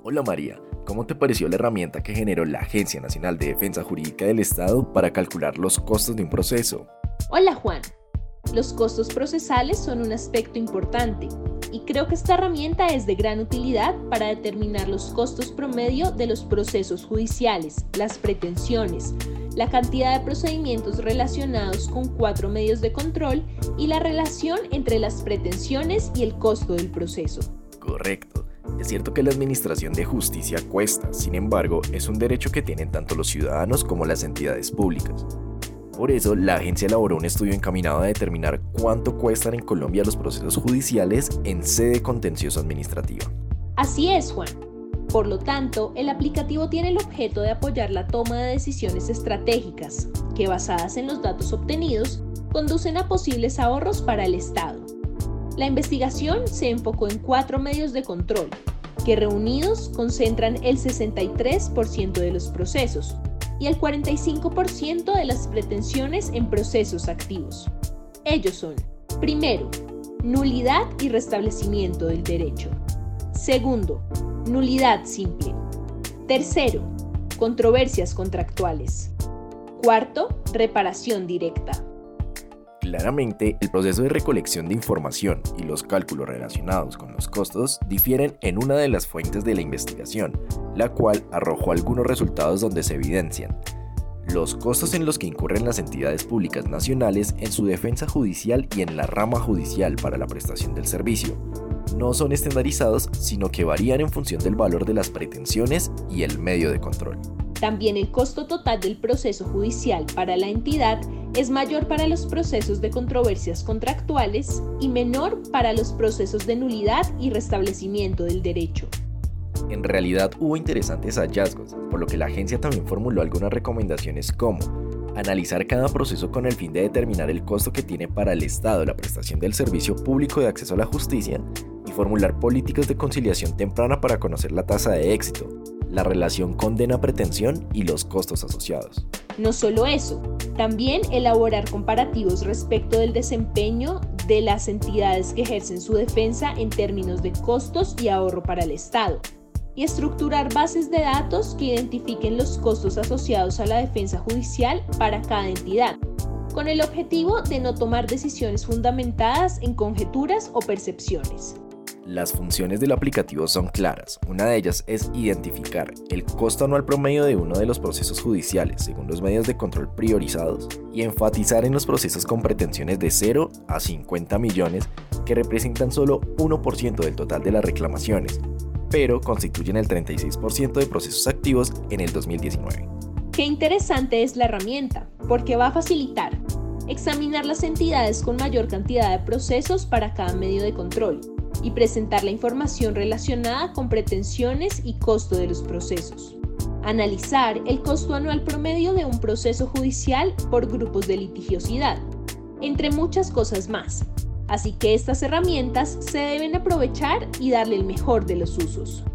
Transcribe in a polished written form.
Hola María, ¿cómo te pareció la herramienta que generó la Agencia Nacional de Defensa Jurídica del Estado para calcular los costos de un proceso? Hola Juan, los costos procesales son un aspecto importante y creo que esta herramienta es de gran utilidad para determinar los costos promedio de los procesos judiciales, las pretensiones, la cantidad de procedimientos relacionados con 4 medios de control y la relación entre las pretensiones y el costo del proceso. Correcto. Es cierto que la administración de justicia cuesta, sin embargo, es un derecho que tienen tanto los ciudadanos como las entidades públicas. Por eso, la agencia elaboró un estudio encaminado a determinar cuánto cuestan en Colombia los procesos judiciales en sede contencioso administrativa. Así es, Juan. Por lo tanto, el aplicativo tiene el objeto de apoyar la toma de decisiones estratégicas, que basadas en los datos obtenidos, conducen a posibles ahorros para el Estado. La investigación se enfocó en 4 medios de control, que reunidos concentran el 63% de los procesos y el 45% de las pretensiones en procesos activos. Ellos son, primero, nulidad y restablecimiento del derecho. Segundo, nulidad simple. Tercero, controversias contractuales. Cuarto, reparación directa. Claramente, el proceso de recolección de información y los cálculos relacionados con los costos difieren en una de las fuentes de la investigación, la cual arrojó algunos resultados donde se evidencian los costos en los que incurren las entidades públicas nacionales en su defensa judicial y en la rama judicial para la prestación del servicio. No son estandarizados, sino que varían en función del valor de las pretensiones y el medio de control. También el costo total del proceso judicial para la entidad es mayor para los procesos de controversias contractuales y menor para los procesos de nulidad y restablecimiento del derecho. En realidad hubo interesantes hallazgos, por lo que la agencia también formuló algunas recomendaciones como analizar cada proceso con el fin de determinar el costo que tiene para el Estado la prestación del servicio público de acceso a la justicia y formular políticas de conciliación temprana para conocer la tasa de éxito, la relación condena-pretensión y los costos asociados. No solo eso, también elaborar comparativos respecto del desempeño de las entidades que ejercen su defensa en términos de costos y ahorro para el Estado, y estructurar bases de datos que identifiquen los costos asociados a la defensa judicial para cada entidad, con el objetivo de no tomar decisiones fundamentadas en conjeturas o percepciones. Las funciones del aplicativo son claras. Una de ellas es identificar el costo anual promedio de uno de los procesos judiciales según los medios de control priorizados y enfatizar en los procesos con pretensiones de 0 a 50 millones que representan solo 1% del total de las reclamaciones, pero constituyen el 36% de procesos activos en el 2019. Qué interesante es la herramienta, porque va a facilitar examinar las entidades con mayor cantidad de procesos para cada medio de control y presentar la información relacionada con pretensiones y costo de los procesos. Analizar el costo anual promedio de un proceso judicial por grupos de litigiosidad, entre muchas cosas más. Así que estas herramientas se deben aprovechar y darle el mejor de los usos.